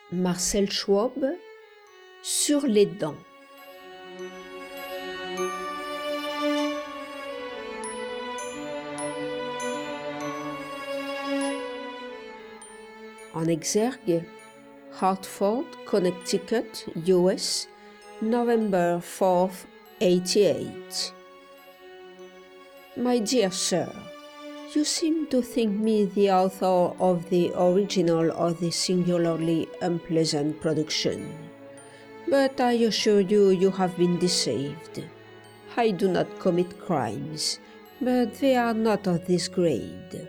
Marcel Schwab, sur les dents. En exergue, Hartford, Connecticut, US, November 4th, 88. My dear sir, you seem to think me the author of the original of this singularly unpleasant production. But I assure you, you have been deceived. I do not commit crimes, but they are not of this grade.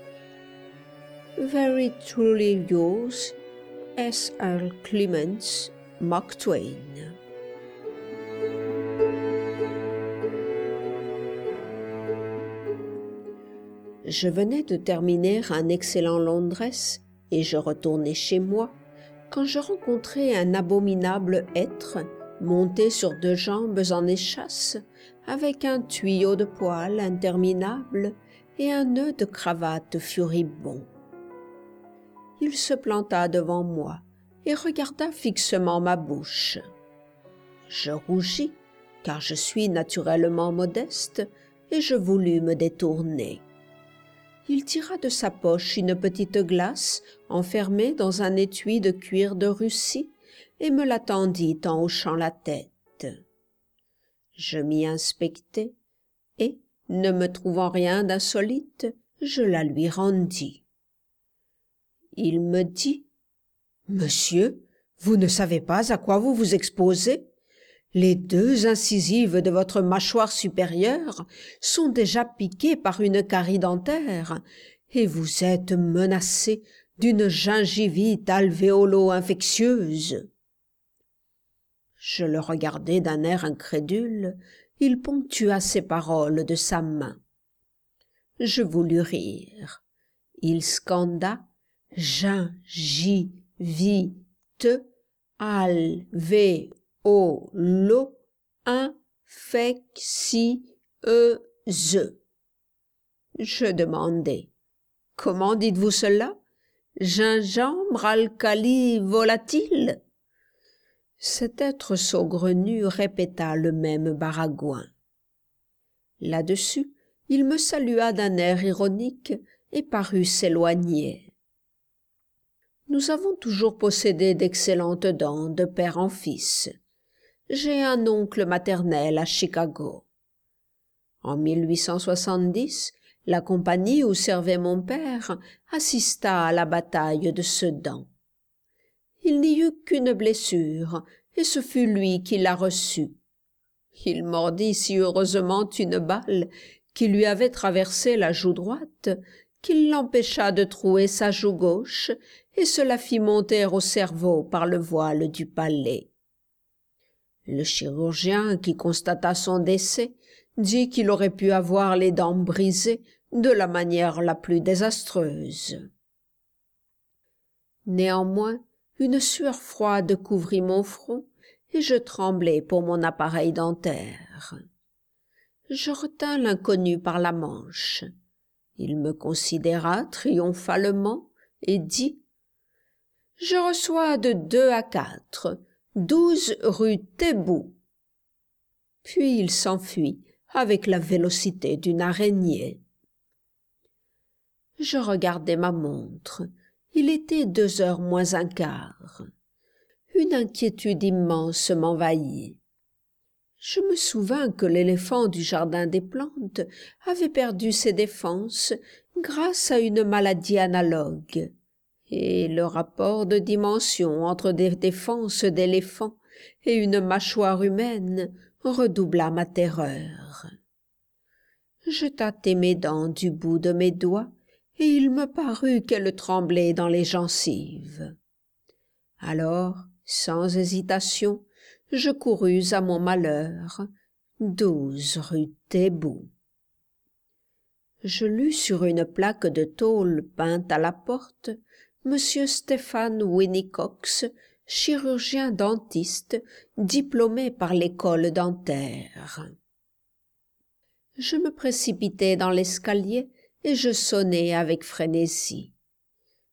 Very truly yours, S. L. Clements, Mark Twain. Je venais de terminer un excellent Londres et je retournais chez moi quand je rencontrai un abominable être monté sur deux jambes en échasse avec un tuyau de poil interminable et un nœud de cravate furibond. Il se planta devant moi et regarda fixement ma bouche. Je rougis, car je suis naturellement modeste, et je voulus me détourner. Il tira de sa poche une petite glace enfermée dans un étui de cuir de Russie et me la tendit en hochant la tête. Je m'y inspectai et, ne me trouvant rien d'insolite, je la lui rendis. Il me dit « Monsieur, vous ne savez pas à quoi vous vous exposez ? Les deux incisives de votre mâchoire supérieure sont déjà piquées par une carie dentaire et vous êtes menacé d'une gingivite alvéolo-infectieuse. » Je le regardai d'un air incrédule, il ponctua ces paroles de sa main. Je voulus rire. Il scanda « gingivite alvéolo infectieuse. » Je demandai « Comment dites-vous cela? Gingembre alcali volatile ?» Cet être saugrenu répéta le même baragouin. Là-dessus, il me salua d'un air ironique et parut s'éloigner. Nous avons toujours possédé d'excellentes dents de père en fils. J'ai un oncle maternel à Chicago. En 1870, la compagnie où servait mon père assista à la bataille de Sedan. Il n'y eut qu'une blessure, et ce fut lui qui la reçut. Il mordit si heureusement une balle qui lui avait traversé la joue droite qu'il l'empêcha de trouer sa joue gauche et se la fit monter au cerveau par le voile du palais. Le chirurgien qui constata son décès dit qu'il aurait pu avoir les dents brisées de la manière la plus désastreuse. Néanmoins, une sueur froide couvrit mon front et je tremblai pour mon appareil dentaire. Je retins l'inconnu par la manche. Il me considéra triomphalement et dit « Je reçois de 2 à 4, 12 rue Taitbout. » Puis il s'enfuit avec la vélocité d'une araignée. Je regardai ma montre. Il était 2h moins 1/4. Une inquiétude immense m'envahit. Je me souvins que l'éléphant du jardin des plantes avait perdu ses défenses grâce à une maladie analogue, et le rapport de dimension entre des défenses d'éléphant et une mâchoire humaine redoubla ma terreur. Je tâtai mes dents du bout de mes doigts, et il me parut qu'elles tremblaient dans les gencives. Alors, sans hésitation, je courus à mon malheur, 12 rue Taitbout. Je lus sur une plaque de tôle peinte à la porte « Monsieur Stéphane Winnicox, chirurgien dentiste, diplômé par l'école dentaire. » Je me précipitai dans l'escalier et je sonnai avec frénésie.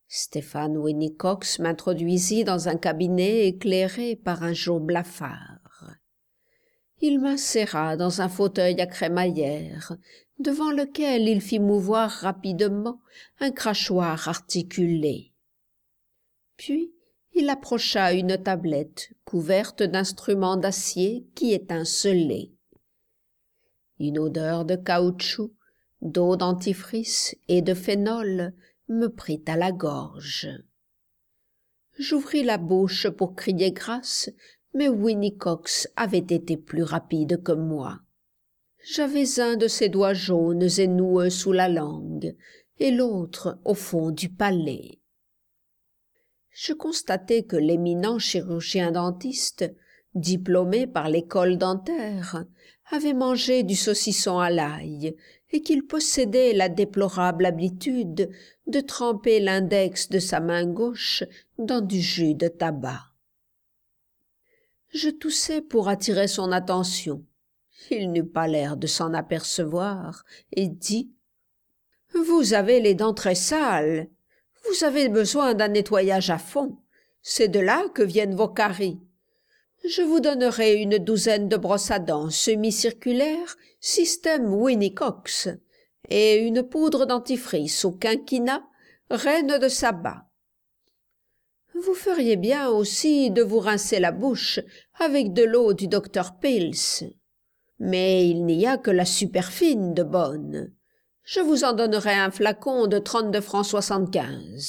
Stéphane Winnicox m'introduisit dans un cabinet éclairé par un jour blafard. Il m'inséra dans un fauteuil à crémaillère, devant lequel il fit mouvoir rapidement un crachoir articulé. Puis il approcha une tablette couverte d'instruments d'acier qui étincelaient. Une odeur de caoutchouc, d'eau dentifrice et de phénol me prit à la gorge. J'ouvris la bouche pour crier grâce, mais Winnicox avait été plus rapide que moi. J'avais un de ses doigts jaunes et noueux sous la langue, et l'autre au fond du palais. Je constatai que l'éminent chirurgien-dentiste, diplômé par l'école dentaire, avait mangé du saucisson à l'ail et qu'il possédait la déplorable habitude de tremper l'index de sa main gauche dans du jus de tabac. Je toussai pour attirer son attention. Il n'eut pas l'air de s'en apercevoir et dit « Vous avez les dents très sales. Vous avez besoin d'un nettoyage à fond. C'est de là que viennent vos caries. Je vous donnerai une douzaine de brosses à dents semi-circulaires, système Winnicox, et une poudre dentifrice au quinquina, reine de sabbat. Vous feriez bien aussi de vous rincer la bouche avec de l'eau du docteur Pils. Mais il n'y a que la superfine de bonne. Je vous en donnerai un flacon de 32 francs 75. »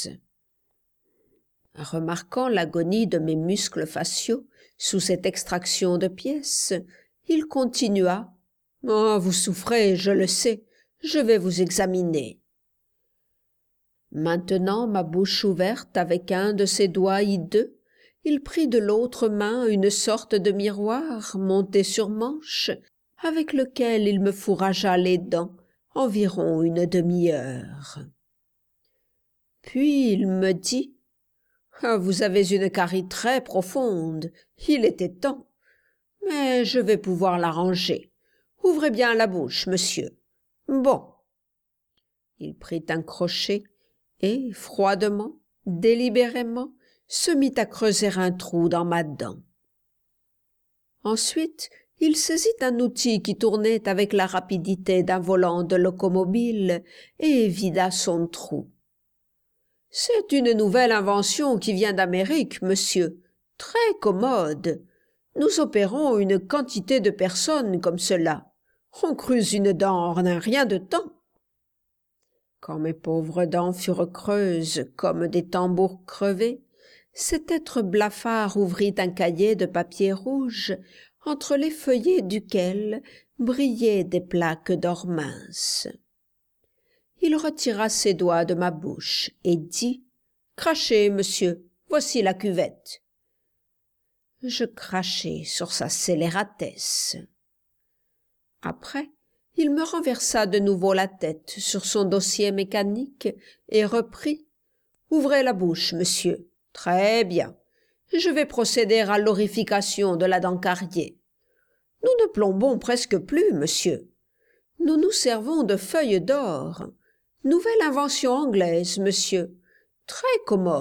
Remarquant l'agonie de mes muscles faciaux sous cette extraction de pièces, il continua. « Oh, vous souffrez, je le sais. Je vais vous examiner. » Maintenant ma bouche ouverte avec un de ses doigts hideux, il prit de l'autre main une sorte de miroir monté sur manche, avec lequel il me fourragea les dents environ une demi-heure. Puis il me dit « Ah, vous avez une carie très profonde, il était temps, mais je vais pouvoir l'arranger. Ouvrez bien la bouche, monsieur. Bon. » Il prit un crochet et, froidement, délibérément, se mit à creuser un trou dans ma dent. Ensuite, il saisit un outil qui tournait avec la rapidité d'un volant de locomobile et vida son trou. « C'est une nouvelle invention qui vient d'Amérique, monsieur, très commode. Nous opérons une quantité de personnes comme cela. On creuse une dent en un rien de temps. » Quand mes pauvres dents furent creuses comme des tambours crevés, cet être blafard ouvrit un cahier de papier rouge, entre les feuillets duquel brillaient des plaques d'or mince. Il retira ses doigts de ma bouche et dit « Crachez, monsieur, voici la cuvette. » Je crachai sur sa scélératesse. Après, il me renversa de nouveau la tête sur son dossier mécanique et reprit « Ouvrez la bouche, monsieur. Très bien. Je vais procéder à l'orification de la dent cariée. Nous ne plombons presque plus, monsieur. Nous nous servons de feuilles d'or. Nouvelle invention anglaise, monsieur. Très commode. »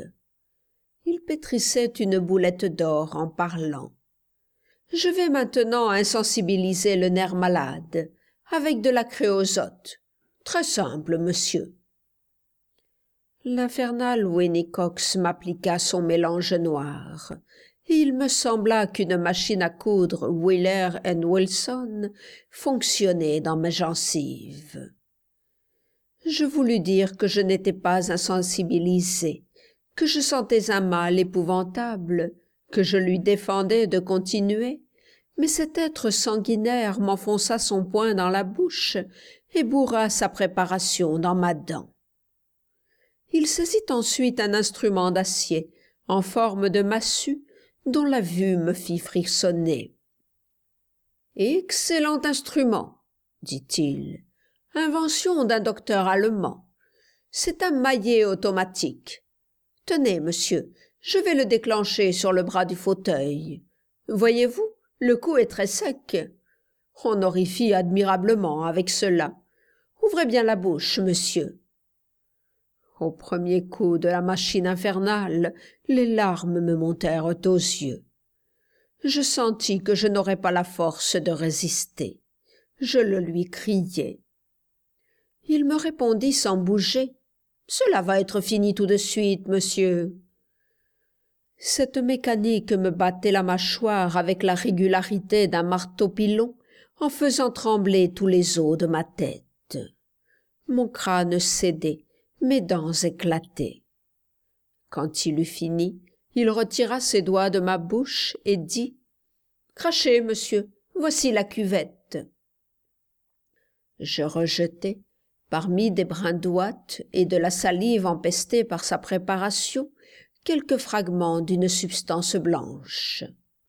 Il pétrissait une boulette d'or en parlant. « Je vais maintenant insensibiliser le nerf malade avec de la créosote. Très simple, monsieur. » L'infernal Winnicox m'appliqua son mélange noir, et il me sembla qu'une machine à coudre Wheeler & Wilson fonctionnait dans mes gencives. Je voulus dire que je n'étais pas insensibilisé, que je sentais un mal épouvantable, que je lui défendais de continuer, mais cet être sanguinaire m'enfonça son poing dans la bouche et bourra sa préparation dans ma dent. Il saisit ensuite un instrument d'acier en forme de massue dont la vue me fit frissonner. « Excellent instrument, dit-il, invention d'un docteur allemand. C'est un maillet automatique. Tenez, monsieur, je vais le déclencher sur le bras du fauteuil. Voyez-vous, le cou est très sec. On horrifie admirablement avec cela. Ouvrez bien la bouche, monsieur. » Au premier coup de la machine infernale, les larmes me montèrent aux yeux. Je sentis que je n'aurais pas la force de résister. Je le lui criai. Il me répondit sans bouger. « Cela va être fini tout de suite, monsieur. » Cette mécanique me battait la mâchoire avec la régularité d'un marteau-pilon en faisant trembler tous les os de ma tête. Mon crâne cédait, mes dents éclataient. Quand il eut fini, il retira ses doigts de ma bouche et dit « Crachez, monsieur, voici la cuvette. » Je rejetai, parmi des brins d'ouate et de la salive empestée par sa préparation, quelques fragments d'une substance blanche.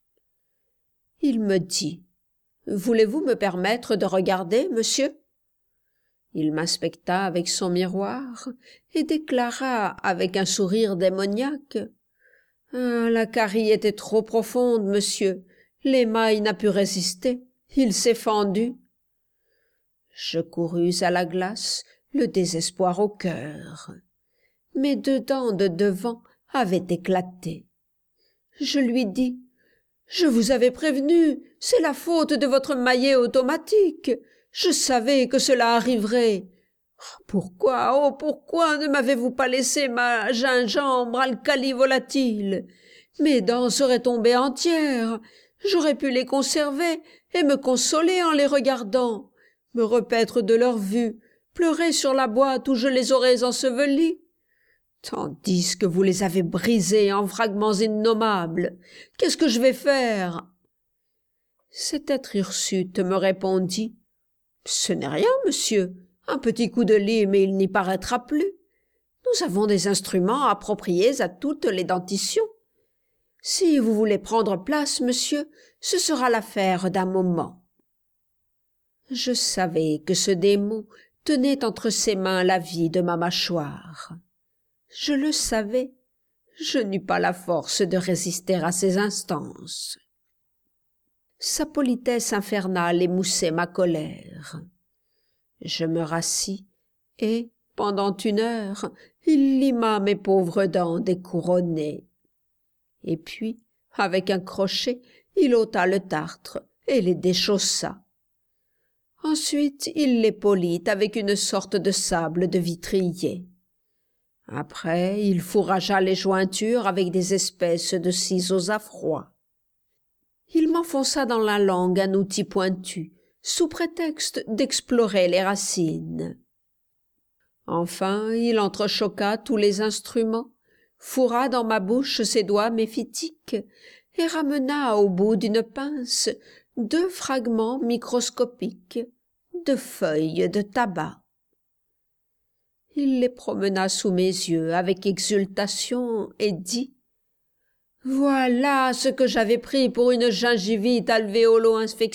Il me dit « Voulez-vous me permettre de regarder, monsieur ?» Il m'inspecta avec son miroir et déclara avec un sourire démoniaque « Ah, la carie était trop profonde, monsieur. L'émail n'a pu résister. Il s'est fendu. » Je courus à la glace, le désespoir au cœur. Mes 2 dents de devant avaient éclaté. Je lui dis « Je vous avais prévenu, c'est la faute de votre maillet automatique. Je savais que cela arriverait. Pourquoi, oh pourquoi ne m'avez-vous pas laissé ma gingembre alcali volatile? Mes dents seraient tombées entières. J'aurais pu les conserver et me consoler en les regardant, me repaître de leur vue, pleurer sur la boîte où je les aurais ensevelies. Tandis que vous les avez brisés en fragments innommables. Qu'est-ce que je vais faire? » Cet être hirsute me répondit « Ce n'est rien, monsieur. Un petit coup de lime et il n'y paraîtra plus. Nous avons des instruments appropriés à toutes les dentitions. Si vous voulez prendre place, monsieur, ce sera l'affaire d'un moment. » Je savais que ce démon tenait entre ses mains la vie de ma mâchoire. Je le savais. Je n'eus pas la force de résister à ses instances. Sa politesse infernale émoussait ma colère. Je me rassis et, pendant 1 heure, il lima mes pauvres dents découronnées. Et puis, avec un crochet, il ôta le tartre et les déchaussa. Ensuite, il les polit avec une sorte de sable de vitrier. Après, il fourragea les jointures avec des espèces de ciseaux à froid. Il m'enfonça dans la langue un outil pointu, sous prétexte d'explorer les racines. Enfin, il entrechoqua tous les instruments, fourra dans ma bouche ses doigts méphitiques et ramena au bout d'une pince 2 fragments microscopiques de feuilles de tabac. Il les promena sous mes yeux avec exultation et dit « Voilà ce que j'avais pris pour une gingivite alvéolo-infectieuse. »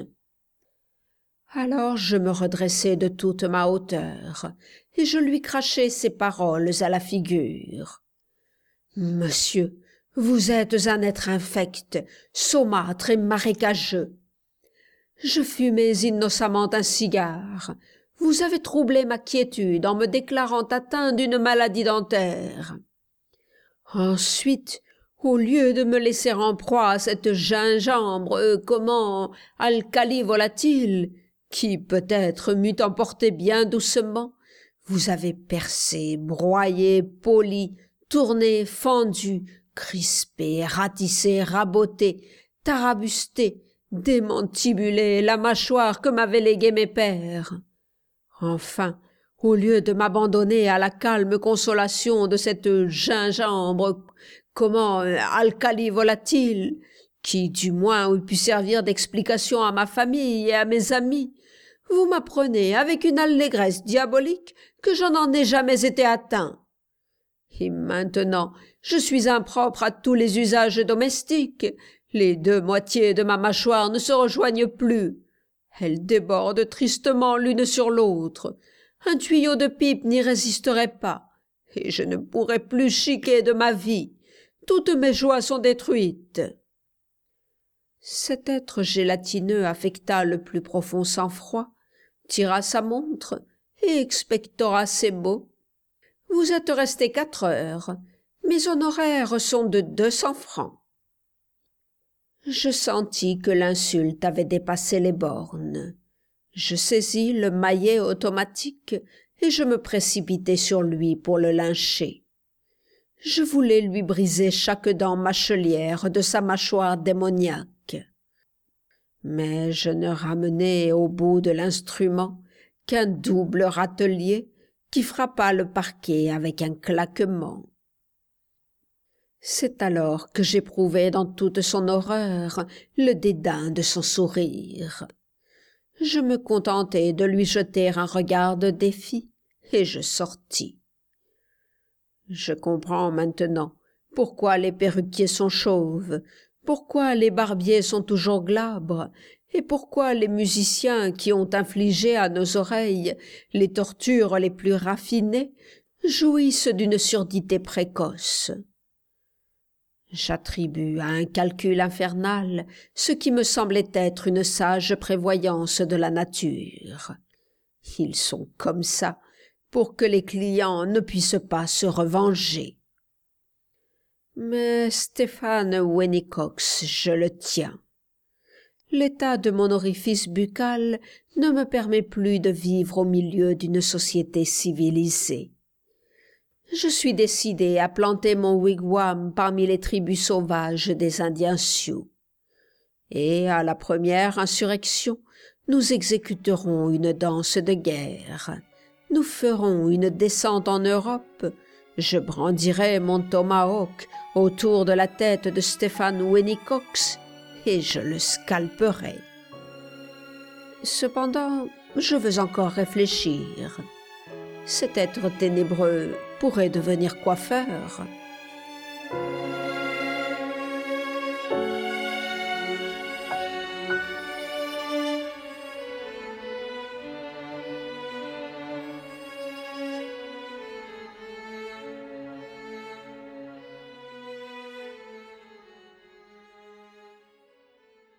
Alors je me redressai de toute ma hauteur et je lui crachai ces paroles à la figure. « Monsieur, vous êtes un être infect, saumâtre et marécageux. Je fumais innocemment un cigare. Vous avez troublé ma quiétude en me déclarant atteint d'une maladie dentaire. Ensuite, au lieu de me laisser en proie à cette gingembre, alcali volatile, qui peut-être m'eût emporté bien doucement, vous avez percé, broyé, poli, tourné, fendu, crispé, ratissé, raboté, tarabusté, démantibulé la mâchoire que m'avaient léguée mes pères. Enfin, au lieu de m'abandonner à la calme consolation de cette gingembre, alcali volatile, qui du moins eût pu servir d'explication à ma famille et à mes amis, vous m'apprenez avec une allégresse diabolique que je n'en ai jamais été atteint. Et maintenant, je suis impropre à tous les usages domestiques. Les 2 moitiés de ma mâchoire ne se rejoignent plus. Elles débordent tristement l'une sur l'autre. Un tuyau de pipe n'y résisterait pas, et je ne pourrais plus chiquer de ma vie. Toutes mes joies sont détruites. » Cet être gélatineux affecta le plus profond sang-froid, tira sa montre et expectora ces mots. « Vous êtes resté 4 heures. Mes honoraires sont de 200 francs. » Je sentis que l'insulte avait dépassé les bornes. Je saisis le maillet automatique et je me précipitai sur lui pour le lyncher. Je voulais lui briser chaque dent mâchelière de sa mâchoire démoniaque. Mais je ne ramenai au bout de l'instrument qu'un double râtelier qui frappa le parquet avec un claquement. C'est alors que j'éprouvai dans toute son horreur le dédain de son sourire. Je me contentai de lui jeter un regard de défi, et je sortis. Je comprends maintenant pourquoi les perruquiers sont chauves, pourquoi les barbiers sont toujours glabres, et pourquoi les musiciens qui ont infligé à nos oreilles les tortures les plus raffinées jouissent d'une surdité précoce. J'attribue à un calcul infernal ce qui me semblait être une sage prévoyance de la nature. Ils sont comme ça pour que les clients ne puissent pas se revenger. Mais Stéphane Wenicox, je le tiens. L'état de mon orifice buccal ne me permet plus de vivre au milieu d'une société civilisée. Je suis décidé à planter mon wigwam parmi les tribus sauvages des Indiens Sioux. Et à la première insurrection, nous exécuterons une danse de guerre. Nous ferons une descente en Europe. Je brandirai mon tomahawk autour de la tête de Stéphane Wenicox et je le scalperai. Cependant, je veux encore réfléchir. Cet être ténébreux pourrait devenir coiffeur.